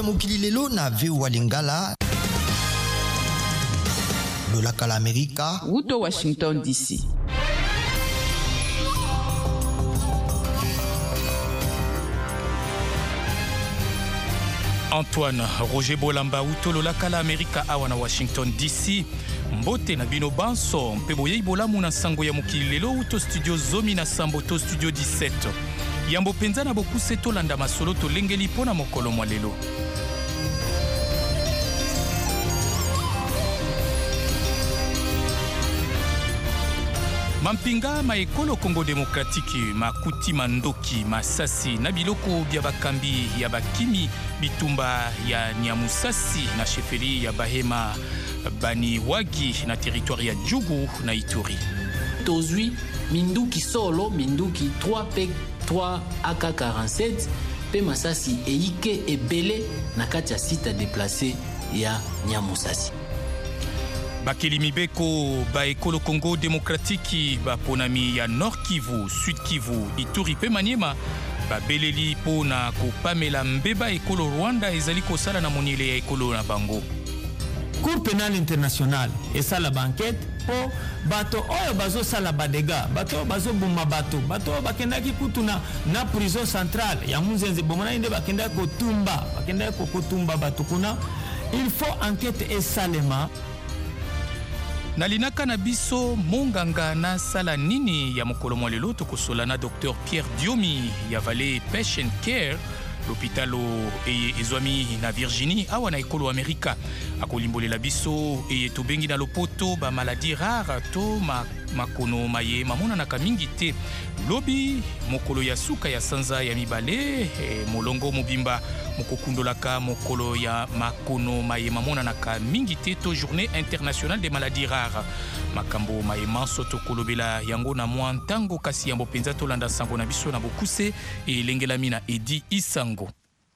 mokili lelo na VOA Lingala. Lolaka la Amerika. Wuto Washington DC. Antoine Roger Bolamba Utolo Lakala Amerika awana Washington DC. Mbote na bino banso mpeboye ibola muna sango ya mokili lelo uto studio Zomi na Samboto studio 17. Yambo penza na bokuse tolanda masolo to lengeli pona mokolo mwa lelo. Mampinga maekolo Congo Demokratiki makuti mandoki masasi na biloko bya bakambi ya bakimi bitumba ya Nyamusasi na sheferi ya Bahema Bani Wagi na territoire ya Djugu na Ituri. Tozui minduki solo minduki 3 AK-47 pe masasi eike ebele na kati ya site déplacé ya Nyamusasi. Bakeli mibeko ba ekolo Congo Demokratiki ba ponami ya Nord Kivu, Sud Kivu, Ituri pe Maniema ba beleli pona ko pamela mbeba ekolo Rwanda ezali kosala na monile ya ekolo na bango. Cour pénale internationale esala banquette po bato oyo bazo sala badega, bato bazo buma bato bakendaki kutuna na prison centrale ya Munzenze bomona inde bakendaki kotumba bato kuna. Il faut enquête esalema. Nalinaka na biso monganga na sala nini ya mokolo mwa lelo tokosola na Dr Pierre Diomi ya Valley Patient Care l'hôpitalo ezwami na Virginie awa na ekolo Amerika akolimbolela biso tobengi na lopoto ba maladie rare to makono maye mamona na kamingi te lobi mokolo ya suka ya sanza ya mibale molongo mobimba mokokundolaka mokolo ya makono maye mamona na kamingi te to journée internationale des maladies rares makambo maye manso to kolobela yango na mwa ntango kasi yambo penza tolanda sango na biso na bokuse elengelami na Edi Isango.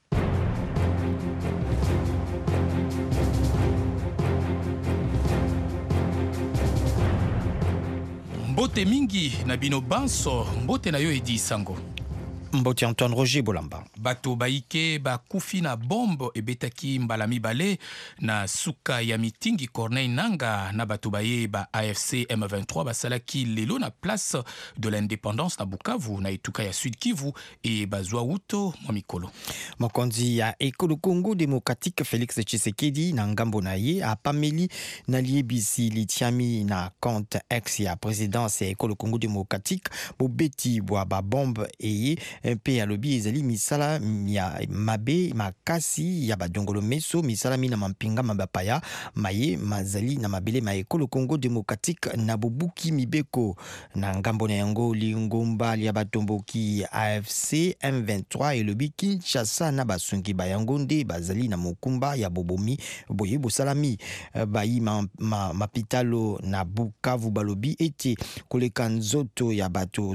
Mbote mingi na bino banso mbote na yo Edi Isango. Mbote Antoine Roger Bolamba. Bato baike bakufi na bombe ebetaki mbala mibale na suka ya mitingi Corneille Nanga na bato baye ba AFC M23 basalaki lelo na place de l'indépendance na Bukavu na etuka ya Sud Kivu e bazwa uto mwa mikolo. Mokonzi ya ekolo Congo Démocratique Félix Tshisekedi na ngambo na ye apameli na liebisi litiami na compte ex ya présidence ya ekolo Congo Démocratique bobeti bwa ba bombe eye pe alobi ezali misala ya mabe makasi ya badongolo meso misala mina mampinga mabapaya maye mazali na mabele ma ekolo Congo Démocratique na bobuki mibeko na ngambo na yango lingomba ya batomboki AFC M23 elobi Kinshasa na basungi bayango nde bazali na mokumba ya bobomi boye bosalami bayi mapitalo na Bukavu balobi ete koleka nzoto ya bato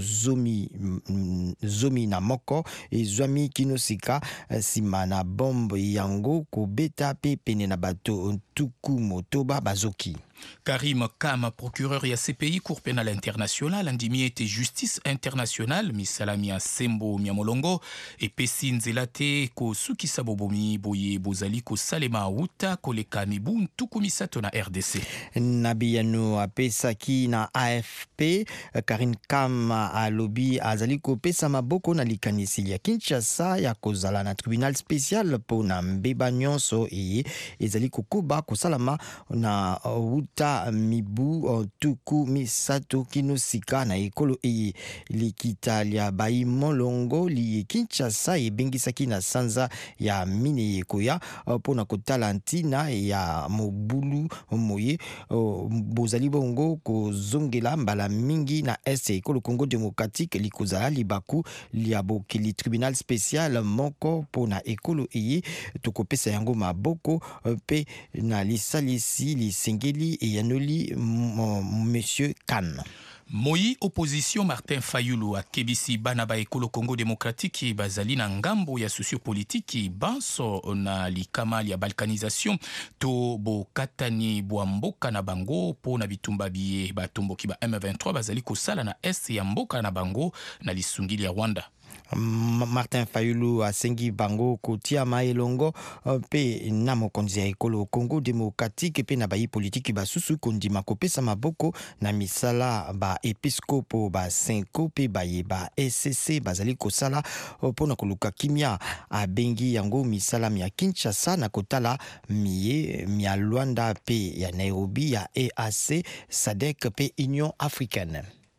zomi na moko ezwami kinosika sima na bombe yango kobeta pe pene na bato tuku motoba bazoki. Karim Kam, procureur ya CPI, Cour pénale internationale, andimi ete justice internationale, misalami ya Sembo Miamolongo, et pesi nzelate ko sukisa bobomi boye bozali ko salema uta koleka mibu ntuku misato na RDC. Nabiyano apesaki na AFP, Karim Kam alobi azali ko pesa maboko na likanisi ya Kinshasa ya kozala na tribunal spécial po na mbeba nyonso ezali kokuba kosalama na uta mibu tuku misato kinosika na ekolo likita lia bayi molongo li Kinshasa ebengisaki na sanza ya mine yekoya pona kotala ntina ya mobulu moye bozali bongo kozongela mbala mingi na este ekolo Congo Démocratique likozala libaku liabokeli tribunal spécial moko pona ekolo tokopesa yango maboko pe na lisalisi lisengeli yanoli monsieur Khan. Moi opposition Martin Fayulu a kebisi bana ba ekolo Congo Démocratique bazali na ngambo ya sociopolitiki banso na likamali ya balkanisation to bo katani bo mboka na bango po na bitumba biye batomboki ba M23 bazali kosala na est ya mboka na bango na lisungili ya Rwanda. Martin Fayulu asengi bango kotia maelongo pe na mokonzi ya ekolo Congo démocratique pe na bayi politique basusu kondima kopesa maboko na misala ba episcopo ba Senko pe baye ba SCC bazali kosala pona koluka kimia abengi yango misala ya Kinshasa na kotala mia Luanda pe ya Nairobi ya EAC SADC pe Union africaine.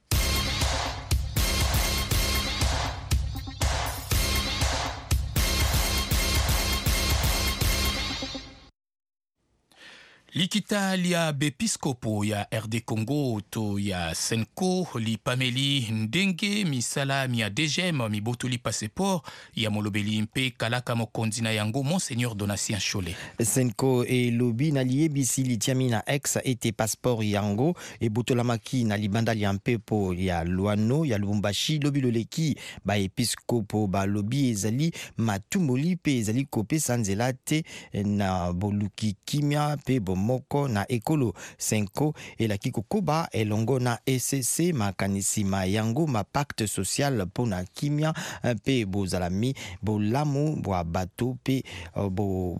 Likita lia bepiskopo ya RD Congo to ya Senko li pameli ndenge misala mia DGM mi botoli passeport ya molobeli mpe kalaka mokonzi na yango Monseigneur Donatien Cholet. Senko e lobi na liebisi li tiami na ex ete passeport yango e botolamaki na libanda li mpepo ya Luano ya Lubumbashi lobi loleki ba episkopo ba lobi ezali matumoli pe ezali kopesa nzela te na boluki kimia pe moko na ekolo Senko elaki kokoba elongo na ECC makanisi ma yango ma pacte social pona kimia pe bozalami bolamu bwa bato pe bo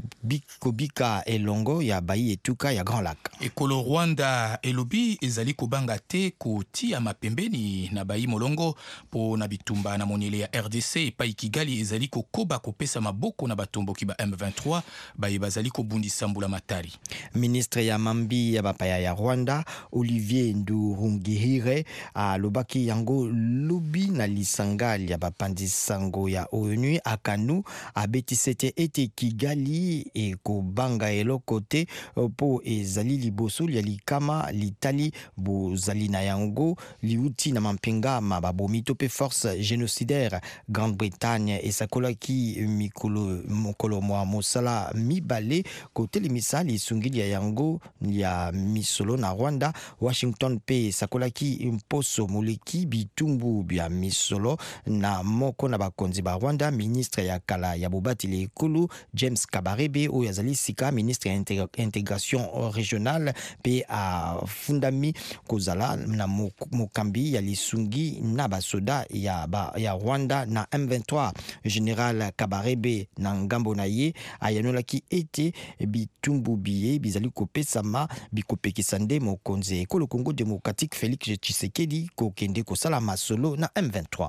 bika elongo ya bayi etuka ya Grand Lac. Ekolo Rwanda elobi ezali kobanga te kotia mapembeni na bayi molongo po na bitumba na moniele ya RDC pa Kigali ezali kokoba kopesa maboko na batomboki ba M23 bayi bazali kobundisa mbula matari. Ministre ya mambi ya bapaya ya Rwanda Olivier Nduhungirehe alobaki yango lobi na lisangali ya bapandisango ya ONU akanu abetisete ete Kigali ekobanga eloko te po ezali liboso ya likama litali bozali na yango liuti na mampinga mababomi to pe force génocidaire Grande-Bretagne esakolaki mokolo mwa mosala mibale kotele misali sungili ya yango ya misolo na Rwanda. Washington pe sakolaki mposo moleki bitumbu bya misolo na moko na bakonzi ba Rwanda. Ministre ya kala ya bobatili ekulu James Kabarebe oyo azali sika ministre ya intégration régionale pe a fundami kozala na mokambi ya lisungi na basoda ya Rwanda na M23. General Kabarebe na ngambo na ye ayanolaki ete bitumbu biye bizali kopesama bikopekisa nde mokonzi ekolo Congo démocratique Félix Tshisekedi kokende kosala masolo na M23.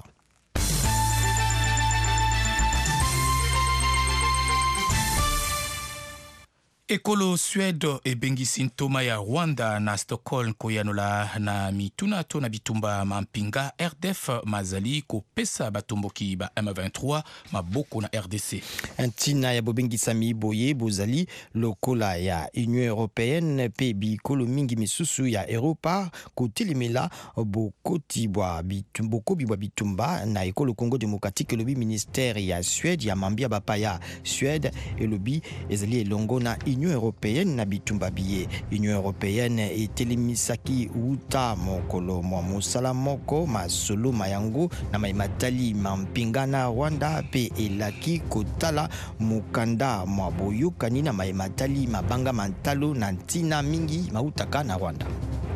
Ekolo Suède ebengisi ntoma ya Rwanda na Stockholm koyanola na mituna to na bitumba mampinga RDF mazali kopesa batomboki ba M23 maboko na RDC. Ntina ya bobengisa miboye bozali lokola ya Union Européenne pe bikolo mingi misusu ya Europa kotelemela bokobi bwa bitumba na ekolo Congo démocratique elobi ministère ya Suède ya mambia bapaya Suède elobi ezali elongo na Union Européenne na bitumba biye. Union Européenne etelemisaki uta mokolo mwa mosala moko masolo mayango na maimatali mampinga na Rwanda pe elaki kotala mukanda mwa boyokani na maimatali mabanga mantalo na ntina mingi mautaka na Rwanda.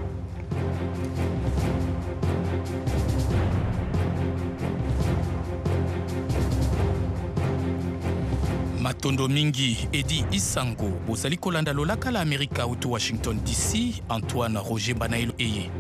Matondo mingi Edi Isango bozali kolanda lolaka la Amerika utu Washington DC. Antoine Roger Banailo eye.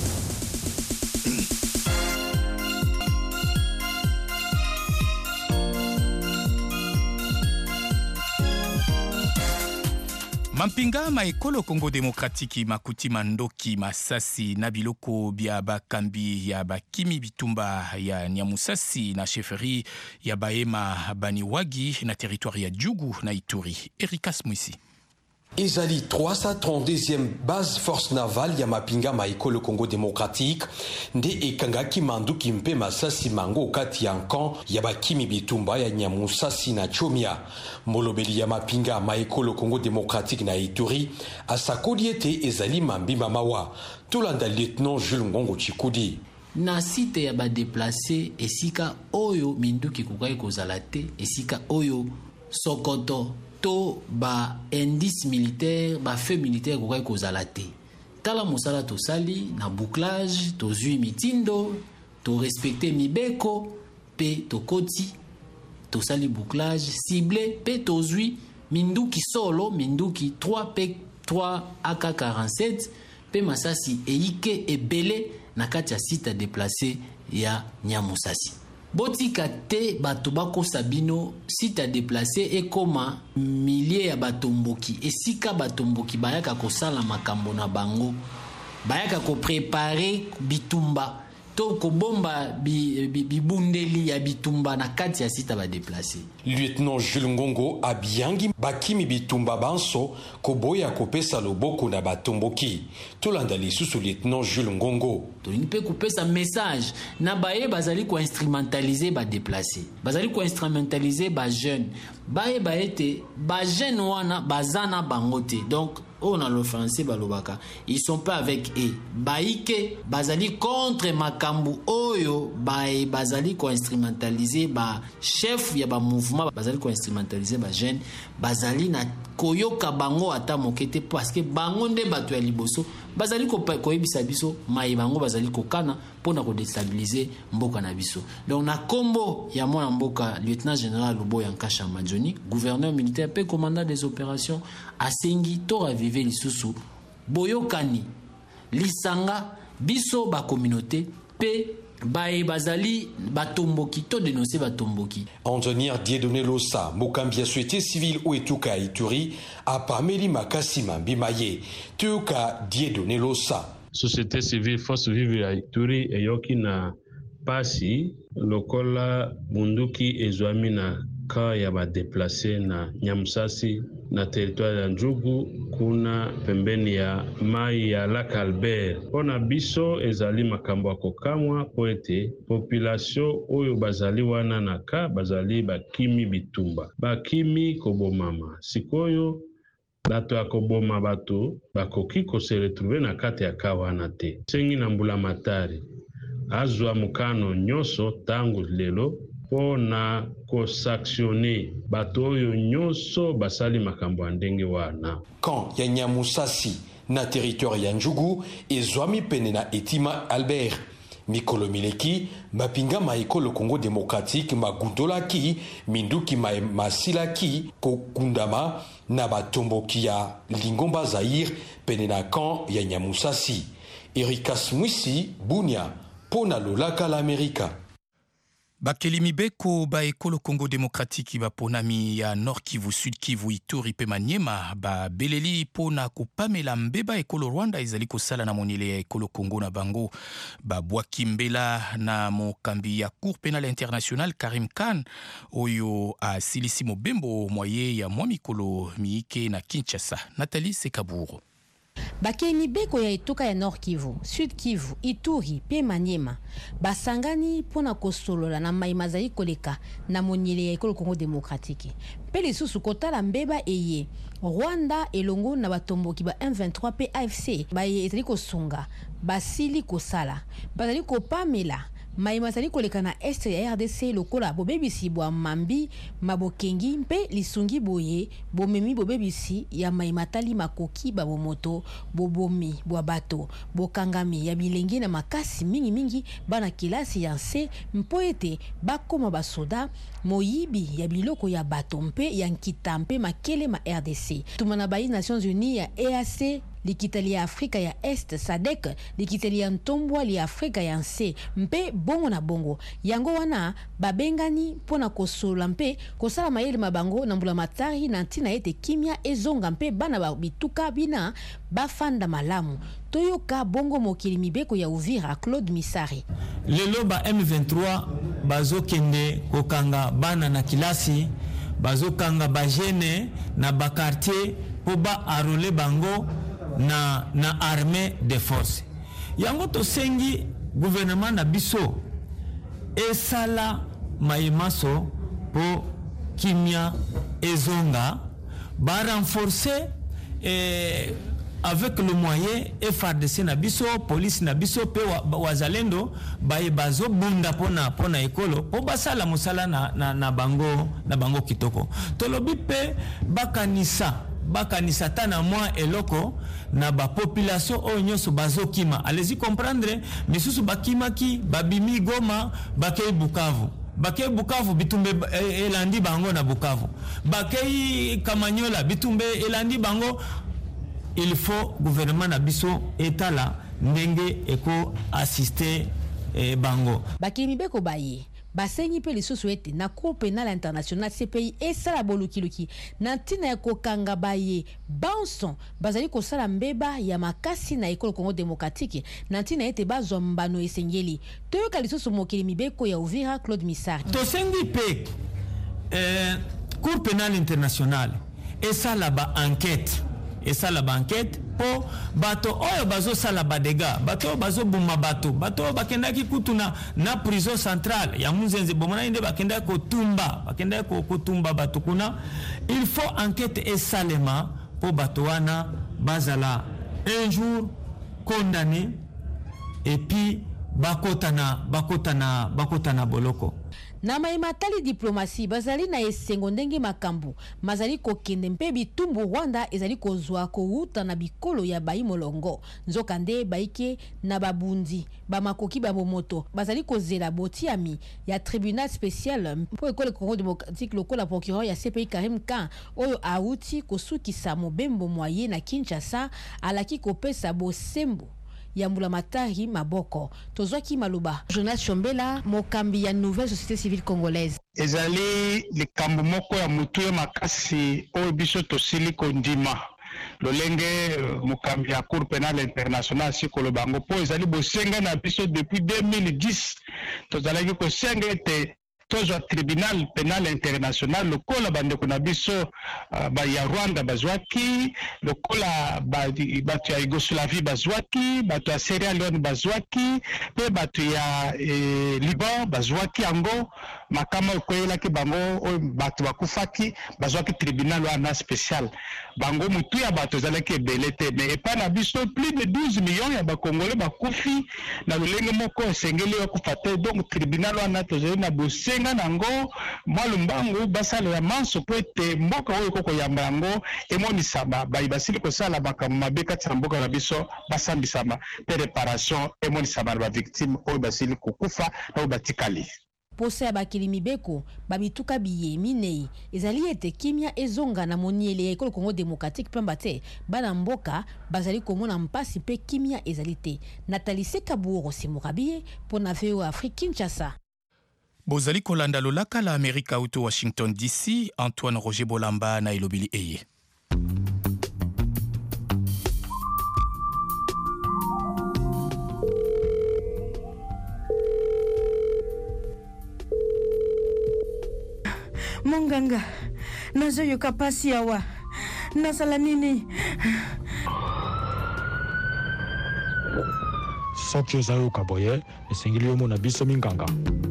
Mampinga maekolo Congo démocratique makuti mandoki masasi na biloko bia bakambi ya bakimi bitumba ya Nyamusasi na chefferie ya Bahema Baniwagi na territoire ya Djugu na Ituri. Erikas Mwisi. Ezali 332e base force navale ya mapinga maekolo Congo démocratique nde ekangaki manduki mpe masasi mango kati ya nkan ya bakimi bitumba ya Nyamusasi na Chomia. Molobeli ya mapinga maekolo Congo démocratique na Ituri asakoli ete ezali mambima mawa. Tolanda lieutenant Jules Ngongo Chikudi. Na site ya ba déplacé esika oyo minduki kukai kozala te, esika oyo Sokoto to ba indice militaire ba fait militaire kukai kozala te. Tala mosala tosali na bouclage to zui mitindo to respecter mibeko pe tokoti tosali bouclage ciblé pe tozwi minduki solo minduki 3 pe 3 AK-47 pe masasi eike ebele na kati ya site déplacé ya Nyamusasi. Botika te bato bakosa bino site déplacé ekoma milliers ya batomboki esika batomboki bayaka kosala makambo na bango bayaka ko préparer bitumba to ko bomba bibundeli ya bitumba na kati ya site ba déplacé. Lieutenant Jules Ngongo abiyangi bakimi bitumba banso ko boya kopesa loboko na batomboki. Tolanda lisusu Lieutenant Jules Ngongo. To ni pe kopesa message na baye bazali ko instrumentaliser ba déplacé. Bazali ko instrumentaliser ba jeune. Baye baete ba jeune wana bazana bangote. Donc on a le français balobaka. Ils sont pas avec eux. Baike bazali contre makambu oyo bae bazali ko instrumentaliser ba chef ya ba mouvement bazali ko instrumentaliser ba jeune bazali na koyoka bango ata mokete parce que bango nde bato ya liboso bazali ko yebisa biso mai bango bazali ko kana pona ko déstabiliser mboka na biso. Donc na kombo ya mwana mboka lieutenant général Luboya Nkasha Majoni, gouverneur militaire pe commandant des opérations asengi to raviver lisusu boyokani lisanga biso ba communauté pe bae bazali batomboki to dénoncer batomboki. Engineer Dieudonné Losa, mokambia société civile ou etuka Ituri, a pameli makasima bimaye. Tuka Dieudonné Losa. Société civile force vive ya Ituri eyoki na pasi lokola bunduki ezwami na ka ya ba déplacé na Nyamusasi na territoire ya Njugu kuna pembeni ya mai ya Lac Albert. Pona biso ezali makambo ya kokamwa po ete population oyo bazali wana na ka bazali bakimi bitumba. Bakimi kobomama. Sikoyo bato ya koboma bato bakoki kose retrouver na kati ya ka wana te. Sengi na mbula matari azwa mukano nyoso tangu lelo pona ko sanctionner bato oyo nyonso basali makambo ndenge wana. Quand ya Nyamusasi na territoire ya Njugu ezwami pene na Etima Albert mikolo mileki mapinga maekolo Congo démocratique magundolaki minduki masilaki kokundama na batomboki ya Lingomba Zaire pene na camp ya Nyamusasi. Erikas Mwisi Bunia pona lolaka l'Amerika. Bakelimi beko ba ekolo Congo démocratique ba ponami ya Nord Kivu, Sud Kivu, Ituri pe Maniema ba beleli pona kopamela mbeba ekolo Rwanda ezali kosala na monile ya ekolo Congo na bango ba bwakimbela na mokambi ya Cour pénale internationale Karim Khan oyo a silisi mobembo moye ya mwamikolo miike na Kinshasa. Nathalie Sekaburo. Bakeni beko ya etuka ya Nord Kivu, Sud Kivu, Ituri pe Maniema basangani pona kosolola na maimazali koleka na monyele ya ekolo Congo démocratique. Pe lisusu kotala mbeba eye Rwanda elongo na batomboki ba M23 pe AFC baye ezali kosunga basili kosala bazali kopamela maimazali koleka na este ya RDC lokola bobebisi bwa mambi mabokengi mpe lisungi boye bomemi bobebisi ya maimatali makoki babomoto bobomi bwa bato bokangami ya bilengi na makasi mingi bana kilasi ya nse mpo ete bakoma basoda moyibi ya biloko ya bato mpe ya nkita mpe makele ma RDC tumana bayi Nations Unies ya EAC likitali ya Afrika ya Est SADC likitali ya ntombwa li Afrika ya nse mpe bongo na bongo yango wana babengani pona kosola mpe kosala mayele mabango na mbula matari na ntina ete kimia ezonga mpe bana bituka bina bafanda malamu toyoka bongo mokili mibeko ya Uvira Claude Misari. Lelo ba M23 bazokende kokanga bana na kilasi bazokanga bajene na bakartier po ba arole bango na armée de force. Yango to sengi gouvernement na biso esala maimaso po kimia ezonga ba renforcer avec le moyen FARDC na biso police na biso pe wazalendo baye bazo bunda pona ekolo po basala musala na bango kitoko tolobi pe bakanisa tana mwa eloko na ba population o nyonso bazokima allez-y comprendre misusu bakimaki babimi Goma bakei Bukavu bake Bukavu bitumbe elandi bango na Bukavu, bake Kamanyola bitumbe elandi bango. Il faut gouvernement na biso etala ndenge eko assister bango. Bakili mibeko baye basengi pe lisusu ete na Cour pénale internationale CPI esala bolukiluki na ntina ya kokanga baye banson bazali kosala mbeba ya makasi na ekolo Congo démocratique na ntina ete bazwa mbano esengeli. Toyoka lisusu mokili mibeko ya Uvira Claude Misari. Tosengi pe Cour pénale internationale esala ba enquête. Et ça la banquette po bato oyo bazo sala badega bato bazo buma bato bakendaki kutuna na prison centrale ya Munzenze bomona inde bakenda ko tumba bato kuna. Il faut enquête et salema po bato wana bazala un jour condamné et puis bakota na boloko. Na maimatali diplomasi bazali na esengo ndenge makambu mazali kokende mpe bitumbu Rwanda ezali kozwa kouta na bikolo ya bayi molongo nzokande baike na babundi bamakoki bamomoto bazali kozela botiami ya tribunal spécial pour ekole Congo démocratique lokola procureur ya CPI Karim Khan oyo auti kosukisa mobembo moyen na Kinshasa alaki kopesa bosembo ya Mbulamatari Maboko. Tozwaki Maluba Jonas Chombela mokambi ya Nouvelle Société Civile Congolaise. Ezali likambo moko ya mutu ya makasi oyo biso tosili kondima lolenge mokambi ya Cour pénale internationale sikolo bango po ezali bosenga na biso depuis 2010 tozalaki kosenga ete tozwa tribunal pénal international lokola bandeko na biso ya Rwanda bazwaki lokola bato ya Yugoslavie bazwaki bato ya Sierra Leone bazwaki pe bato ya Liban bazwaki yango makama koyelaki bango bato bakufaki bazwaki tribunal wana spécial bango mutu ya bato zalaki ebele te mais epa na biso plus de 12 millions ya bakongole bakufi na lolenge moko esengeli bakufa te donc tribunal wana tozali na bosenga nango malumbango basala ya manso po ete mboka oyo koko yamba yango emonisama basili kosala makambo mabe kati na mboka na biso basambisama pe réparation emonisama na bavictime oyo basili kokufa na oyo batikali. Posa ya bakili mibeko babituka biye minei ezali ete kimia ezonga na moniele ya ekolo Congo démocratique pamba te bana mboka bazali komona mpasi pe kimia ezali te. Nathalie Sekaburo Simurabie pona VOA Afrique Kinshasa. Bozali kolanda lolaka la Amerika auto Washington DC, Antoine Roger Bolamba na Elobili Eye. Monganga, nazoyoka pasi awa. Nasala nini? Soki ozayoka boye, esengeli omona biso minganga.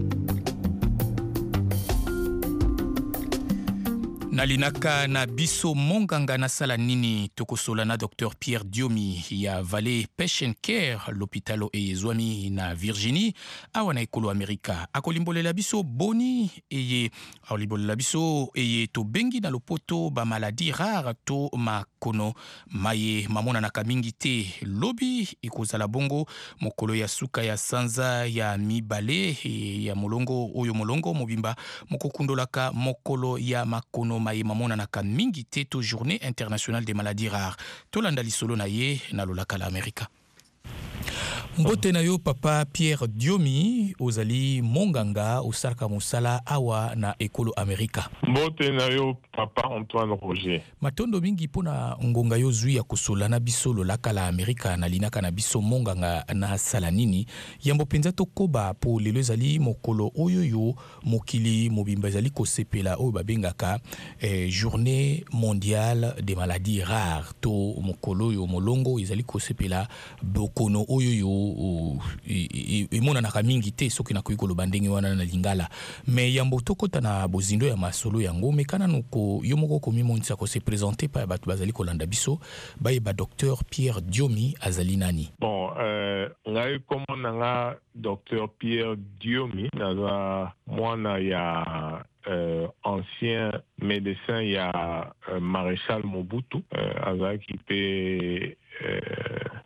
Nalinaka na biso monganga na sala nini tokosola na Dr Pierre Diomi ya Valley Patient Care l'hôpital eyezwami na Virginie awa na ekolo Amerika akolimbolela biso boni eye akolimbolela biso eye to bengi na lopoto ba maladie rare to makono maye mamona na kamingi te lobi ekozala bongo mokolo ya suka ya sanza ya mibale ya molongo oyo molongo mobimba mokokundolaka mokolo ya makono maye mamona na kamingi te to journée internationale des maladies rares tolanda lisolo na ye na lolaka la Amerika. Mbote na yo papa Pierre Diomi ozali monganga osalaka mosala awa na ekolo Amerika. Mbote na yo papa Antoine Roger. Matondo mingi pona ngonga yo zwi ya kosola na biso lolaka la Amerika na linaka na biso monganga na sala nini yambo penza tokoba po lelo ezali mokolo oyo yo mokili mobimba ezali kosepela oyo babengaka journée mondiale des maladies rares to mokolo yo molongo ezali kosepela bokono oyo yo imona na kamingi te soki na kuiko lobandenge wana na lingala mais yambo tokota na bozindo ya masolo yango mekana nuko yomoko komi monisa ko se présenter pa batu bazali kolanda biso ba docteur Pierre Diomi azali nani. Bon ngai komona nga docteur Pierre Diomi na mwana ya ancien médecin ya maréchal Mobutu azaki pe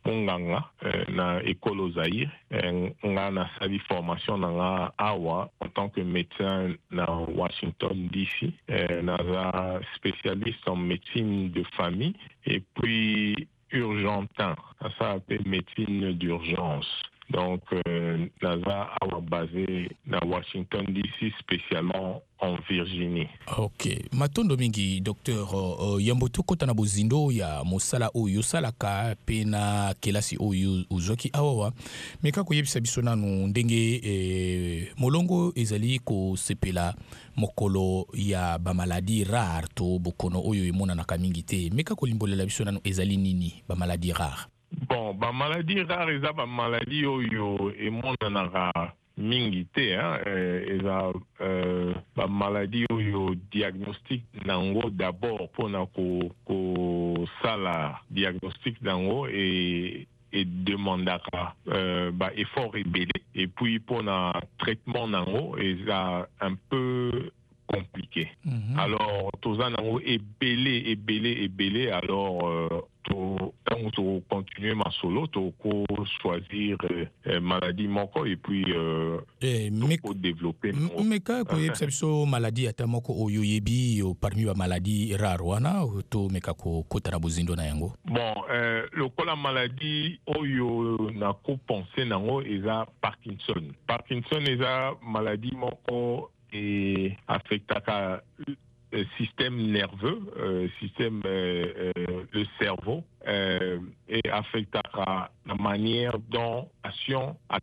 munganga na école Zaïre nga na sali formation na awa en tant que médecin na Washington DC naza spécialiste en médecine de famille et puis urgentin, ça s'appelle médecine d'urgence. Donc, NASA a basé dans Washington DC, spécialement en Virginie. Ok. Matondo mingi, docteur, yamboto kota na bozindo ya mosala oyo salaka pena kelasi oyo uzoki awawa. Meka koyebisa biso nanu ndenge molongo ezali ko sepela mokolo ya ba maladie rare to bokono oyo emona na kamingi te. Meka kolimbolela biso nanu ezali nini ba maladie rare? Bon, ba maladie rare eza ba maladie oyo emonanaka mingi te, eza ba maladie oyo diagnostic nango d'abord pona ko sala diagnostic nango et demandaka ba effort ebele et puis pona traitement nango eza un peu compliqué. Alors toza nango ebele alors quand on continue ma solo, tu peux choisir maladie moko et puis tu peux développer. Mais quand tu as maladie atamoko oyo yebi parmi les maladies rares wana to meka ko kotara bozindo na yango. Bon, le la maladie oyo na ko penser nango eza Parkinson. Parkinson eza maladie moko et affectaka système nerveux, système le cerveau et affectera la manière dont l'action a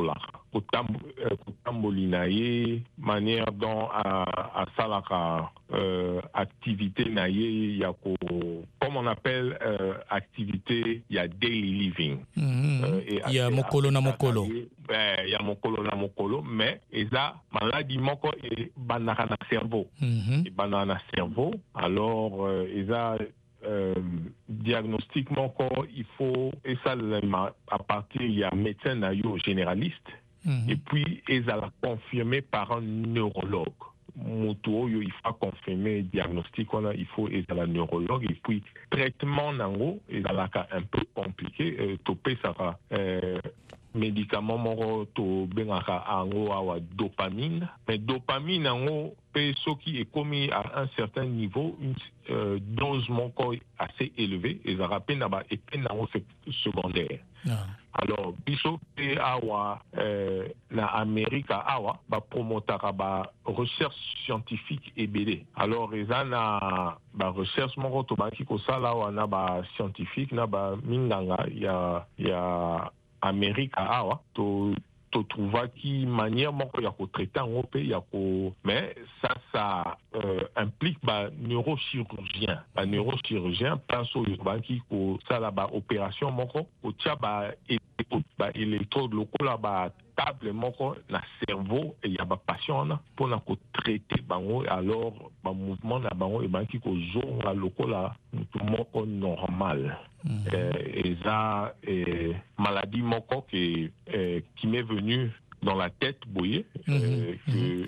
tambolinaye, manière dont a salaka activité naye yako, comme on appelle activité il y a daily living. Il y a mokolo na mokolo. Il y a mokolo na mokolo, mais eza maladie moko et banaka na cerveau. Et banaka na cerveau, alors eza diagnostic moko il faut et ça à partir il y a médecin na yo généraliste et puis eza la confirmé par un neurologue. Moto il faut confirmer diagnostic il faut eza la neurologue et puis traitement nango eza la un peu compliqué topé ça médicament moko to bengaka ango awa dopamine mais dopamine ango pe ce qui est commis à un certain niveau une dose moko assez élevée et ça rappelle na ba et nango secondaire. Alors biso pe awa na Amérique awa ba promotaka ba recherche scientifique ebele. Alors eza na ba recherche moko to ba ki ko sala wana ba scientifique na ba minganga ya Amérique awa to trouva qui manière moko ya ko traiter en pe ya ko mais ça implique ba neurochirurgien pense au banki ko sala ba opération moko ko tia ba électrode lokola ba table moko na cerveau et ya ba patient na pour na ko traiter bango alors ba mouvement na bango e banki ko zonga lokola moko normal. Et ça maladie moko qui m'est venue dans la tête boye que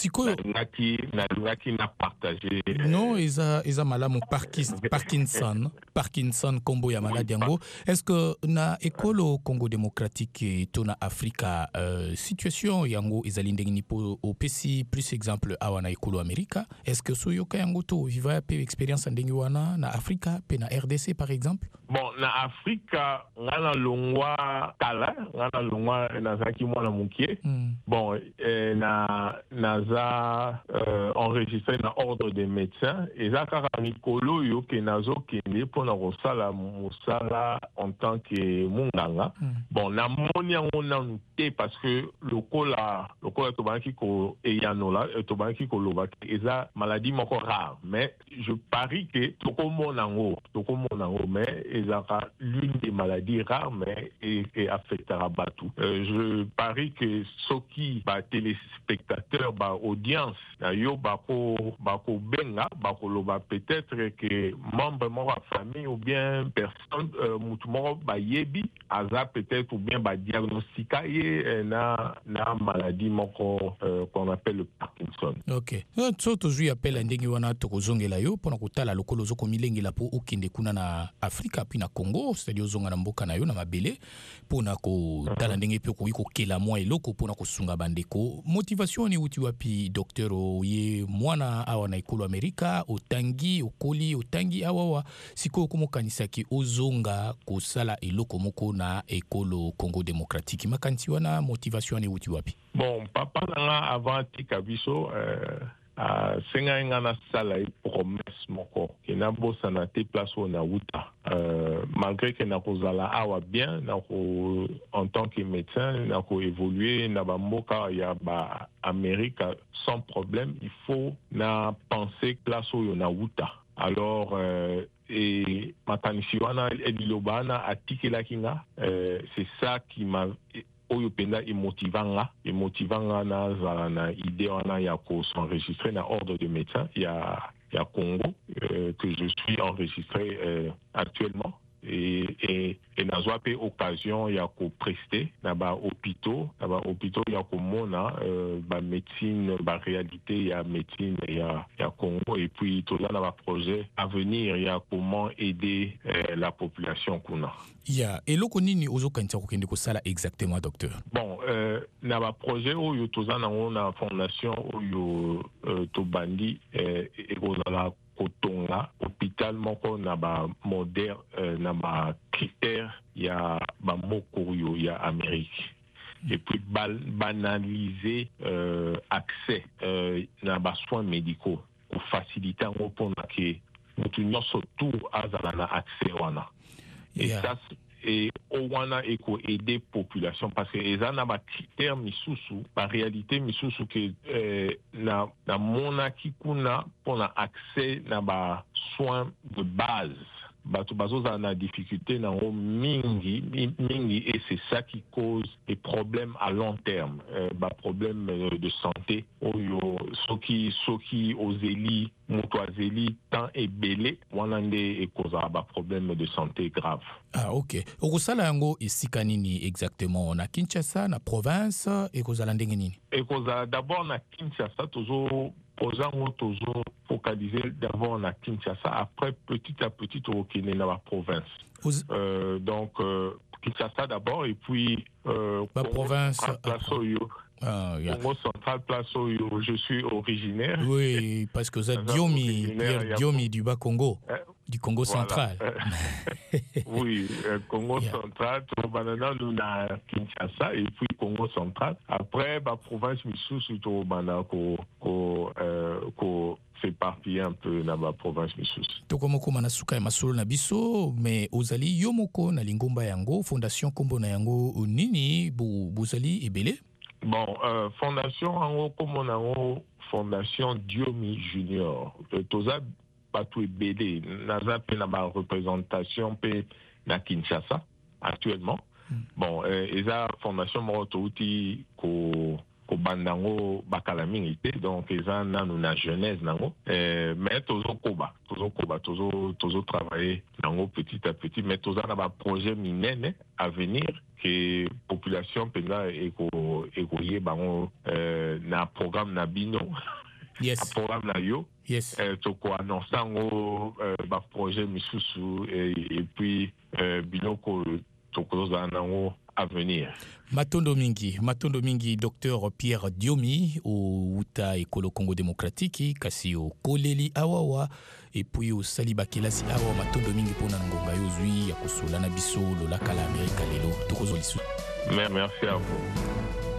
Naki n'a partagé non isa malamu Parkinson combo ya maladie yango. Est-ce que na école au Congo démocratique to na Afrika situation yango ezali ndenge ni po opesi plus exemple awa na école Amerika? Est-ce que so yoka yango to viva pe expérience ndenge wana na Afrika pe na RDC par exemple? Bon na Afrika ngana longwa kala ngana longwa nazaki mwana mukie bon naza enregistré dans ordre des médecins et ça kaka mikolo yo ke nazo kende pona kosala mosala en tant que munganga. Bon na moni yango nanu te parce que lokola tobaki ko eyanola tobaki ko loba eza maladie moko rare mais je parie que tokomonango mais ezaka l'une des maladies rares mais et affectera batou. Je parie que ceux qui téléspectateurs audience na yo bako benga bako loba peut-être que membre de la famille ou bien personne mutu moko yebi aza peut-être ou bien diagnostica na maladie moko qu'on appelle le Parkinson. Ok. So tozui appelle ndenge wana tokozongela yo pona kotala lokolo zoko milengela po okende kuna na Afrika puis na Congo, c'est-à-dire ozonga na mboka na yo na mabele pona kotala ndenge pe ko kela mwa eloko pona kosunga bandeko. Motivation ni uti wapi docteur oye mwana awa na ekolo Amerika otangi okoli otangi awa siko komokanisaki ozonga kosala eloko moko na ekolo Congo démocratique. Makanti wana motivation ni uti wapi? Bon, papa nanga avant tikabiso senga ngana sala promesse moko ina bosa na te place na uta malgré que na kozala awa bien na ko en tant que médecin na ko évoluer na ba mboka ya ba Amérique sans problème, il faut na penser place yo na uta. Alors et matanisi wana elilobana atikela kinga c'est ça qui m'a oyo penda emotivanga na zala na idée wana ya ko s'enregistrer na ordre de médecin ya Congo que je suis enregistré actuellement et nazwa pe occasion ya ko prester na ba hôpitaux ya ko mona ba médecine ba réalité ya médecine ya Congo et puis tout là na ba projet à venir ya comment aider la population kuna. Ya eloko nini ozokanisa kokende kosala exactement docteur? Bon na ba projet oyo toza na fondation oyo to bandi ekozala kotonga hôpital moko na ba moderne na ba critères ya ba moko yo ya Amérique et puis banaliser accès na ba soins médicaux pour faciliter en pour que mutu nyonso tout azala na accès wana et ça et owana eko aider population parce que eza na ba critères misusu ba réalité misusu que na mona kikuna pona accès na ba soins de base bato bazoza na difficulté na mingi et c'est ça qui cause des problèmes à long terme ba problème de santé oyo soki ozeli moto azeli tant ebele wana nde ekoza ba problème de santé grave. Ah ok. Okosala yango esika nini exactement na Kinshasa na province ekozala ndenge nini? Ekoza d'abord na Kinshasa toujours toujours focaliser d'abord na Kinshasa, après petit à petit au Kenya dans la province. Donc Kinshasa d'abord et puis la province Congo central place où je suis originaire. Oui, parce que c'est Pierre Diomi du Bas-Congo, du Congo central. Oui, Congo central, banana nous na Kinshasa et puis Congo central. Après la province Missoussou to banako ko s'éparpiller un peu dans la province Missoussou. Tokomoko manasuka ya masolo na biso mais ozali yomoko na lingomba yango fondation kombo na yango nini bozali ebele? Bon, fondation en comme fondation Diomi Junior. Toza batu ebele naza pe na ba représentation pe na Kinshasa actuellement. Bon, eza fondation moko outi ko bandango bakala mingi te donc eza nanu na jeunesse nango mais tozo travailler nango petit à petit mais toza na ba projet minene à venir que population pena eko yebango na programme na bino. Yes. Un programme na yo. Yes. Toko annoncer ngo ba projet misusu et puis binoko toko za nango à venir. Matondo mingi docteur Pierre Diomi au Uta Ekolo Congo démocratique kasi o koleli awawa et puis au saliba kelasi awa matondo mingi pona ngonga yozui ya kosola na biso lola kala Amerika lelo tokozolisu. Merci à vous.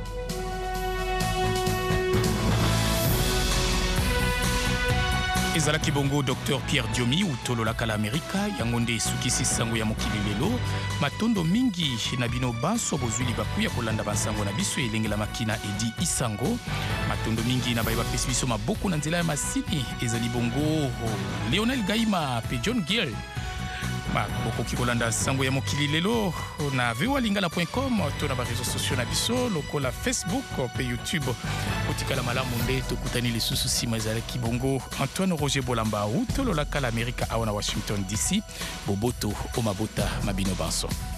ezala kibongo Dr Pierre Diomi utolola kala Amerika yangonde sukisi sango ya mokili lelo matondo mingi na bino banso bozwili baku ya kolanda bansango na biso elengela makina edi isango matondo mingi na bayeba pesi biso maboko na nzela ya masini ezali bongo Lionel Gaima pe John Gill bokoki kolanda sango ya mokili lelo na voalingala.com to na ba réseaux sociaux na biso lokola Facebook pe YouTube otikala malamu nde tokutani lisusu sima ezalaki bongo Antoine Roger Bolamba utolola kala Amerika awa na Washington DC boboto o mabota mabino banso.